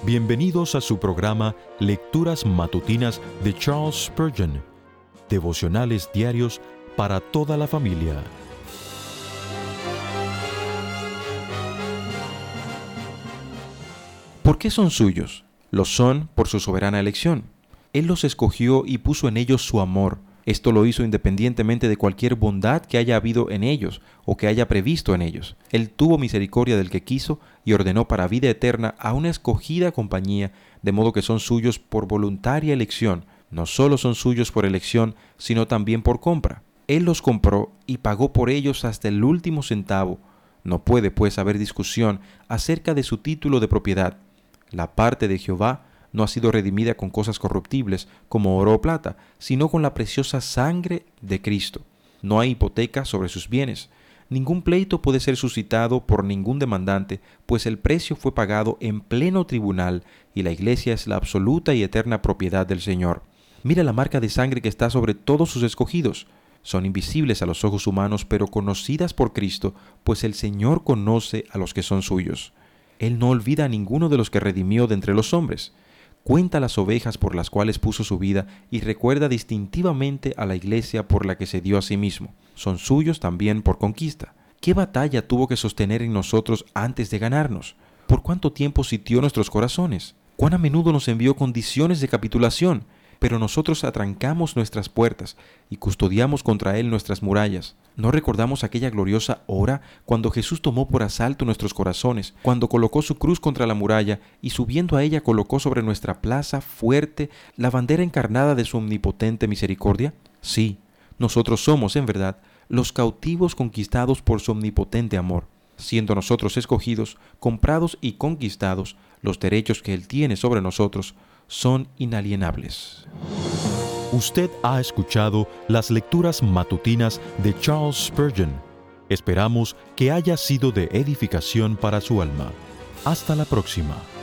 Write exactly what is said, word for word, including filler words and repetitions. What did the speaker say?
Bienvenidos a su programa Lecturas Matutinas de Charles Spurgeon, devocionales diarios para toda la familia. ¿Por qué son suyos? Los son por su soberana elección. Él los escogió y puso en ellos su amor. Esto lo hizo independientemente de cualquier bondad que haya habido en ellos o que haya previsto en ellos. Él tuvo misericordia del que quiso y ordenó para vida eterna a una escogida compañía, de modo que son suyos por voluntaria elección. No solo son suyos por elección, sino también por compra. Él los compró y pagó por ellos hasta el último centavo. No puede, pues, haber discusión acerca de su título de propiedad. La parte de Jehová no ha sido redimida con cosas corruptibles como oro o plata, sino con la preciosa sangre de Cristo. No hay hipoteca sobre sus bienes. Ningún pleito puede ser suscitado por ningún demandante, pues el precio fue pagado en pleno tribunal y la iglesia es la absoluta y eterna propiedad del Señor. Mira la marca de sangre que está sobre todos sus escogidos. Son invisibles a los ojos humanos, pero conocidas por Cristo, pues el Señor conoce a los que son suyos. Él no olvida a ninguno de los que redimió de entre los hombres. Cuenta las ovejas por las cuales puso su vida y recuerda distintivamente a la iglesia por la que se dio a sí mismo. Son suyos también por conquista. ¿Qué batalla tuvo que sostener en nosotros antes de ganarnos? ¿Por cuánto tiempo sitió nuestros corazones? ¿Cuán a menudo nos envió condiciones de capitulación? Pero nosotros atrancamos nuestras puertas y custodiamos contra él nuestras murallas. ¿No recordamos aquella gloriosa hora cuando Jesús tomó por asalto nuestros corazones, cuando colocó su cruz contra la muralla y subiendo a ella colocó sobre nuestra plaza fuerte la bandera encarnada de su omnipotente misericordia? Sí, nosotros somos, en verdad, los cautivos conquistados por su omnipotente amor. Siendo nosotros escogidos, comprados y conquistados, los derechos que Él tiene sobre nosotros son inalienables. Usted ha escuchado las lecturas matutinas de Charles Spurgeon. Esperamos que haya sido de edificación para su alma. Hasta la próxima.